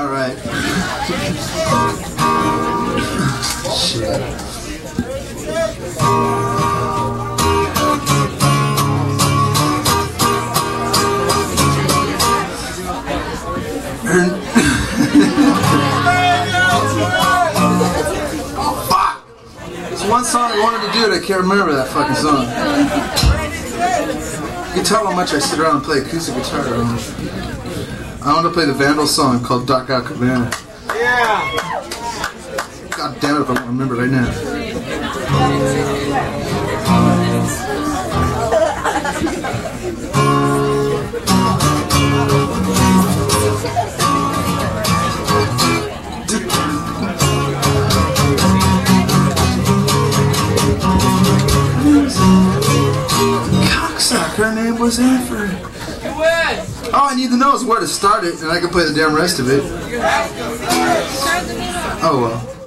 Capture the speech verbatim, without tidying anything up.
Alright. Shit. Fuck! There's one song I wanted to do and I can't remember that fucking song. You can tell how much I sit around and play acoustic guitar. I want to play the Vandal song called Dark Out Cabana. Yeah! God damn it if I don't remember right now. Cocksucker, her name was Anford. All I need to know is where to start it, and I can play the damn rest of it. Oh well.